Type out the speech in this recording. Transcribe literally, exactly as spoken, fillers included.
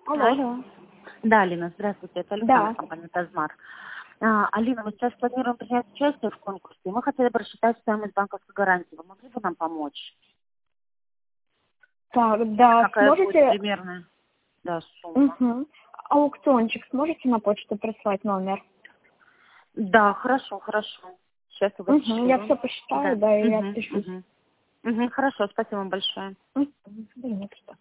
Алло. Алло. Да, Алина, здравствуйте, это Александра, Да. компания «Тазмар». А, Алина, мы сейчас планируем принять участие в конкурсе. Мы хотели бы рассчитать стоимость банковской гарантии. Вы могли бы нам помочь? Так, да, Какая будет сможете... примерная, да, сумма? Угу. Аукциончик сможете на почту прислать номер? Да, хорошо, хорошо. Сейчас я вас Угу. Я шлю. все посчитаю, Да. да, и Угу, отпишусь. угу. Угу, хорошо, спасибо вам большое. Угу. Да нет, что.